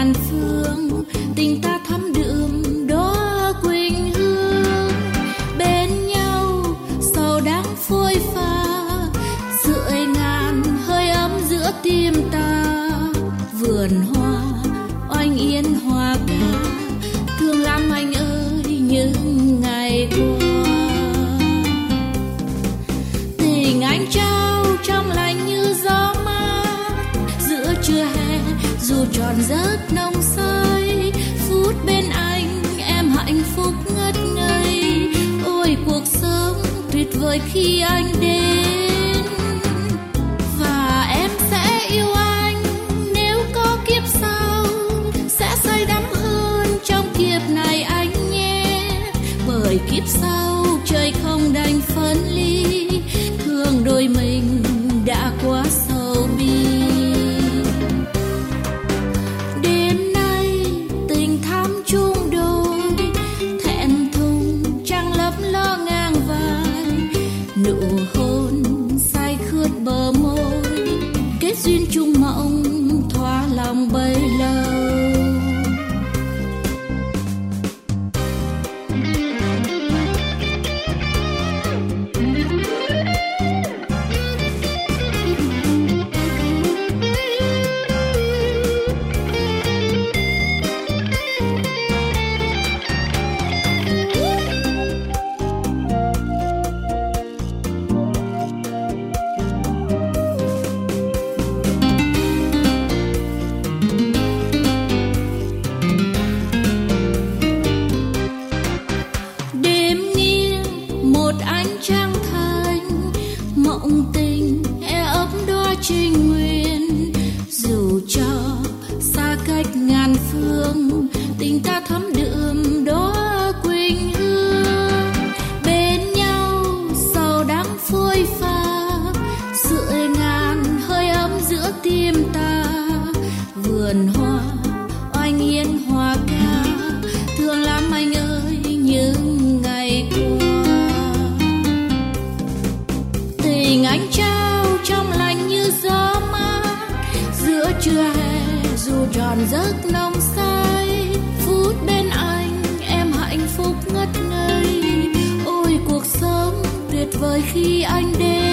ngàn phương, tình ta thắm đượm đó quỳnh hương. Bên nhau sầu đắng phôi pha, rượi ngàn hơi ấm giữa tim ta. Vườn hoa oanh yên hoa ca, thương lắm anh ơi những ngày qua. Tình anh trao trong lành như gió mát, giữa trưa hè dù tròn rất nồng say. Phút bên anh em hạnh phúc ngất ngây, ôi cuộc sống tuyệt vời khi anh đến. Và em sẽ yêu anh nếu có kiếp sau, sẽ say đắm hơn trong kiếp này anh nhé. Bởi kiếp sau trời không đành phân ly, thương đôi mình đã quá sâu bi. Đêm nay tình thắm chung đôi, thẹn thùng trăng lấp lo ngang vai. Nụ hôn say khướt bờ môi, kết duyên chung mộng thỏa lòng bấy lâu. Trinh nguyên dù cho xa cách ngàn phương, tình ta thắm đượm đó quỳnh hương. Bên nhau sầu đắng phôi pha, rượi ngàn hơi ấm giữa tim ta. Vườn hoa oanh yên hoa ca, thương lắm anh ơi những ngày qua. Tình anh trao trong lành như gió mát, giữa trưa hè dù tròn giấc nồng say. Phút bên anh em hạnh phúc ngất ngây, ôi cuộc sống tuyệt vời khi anh đến.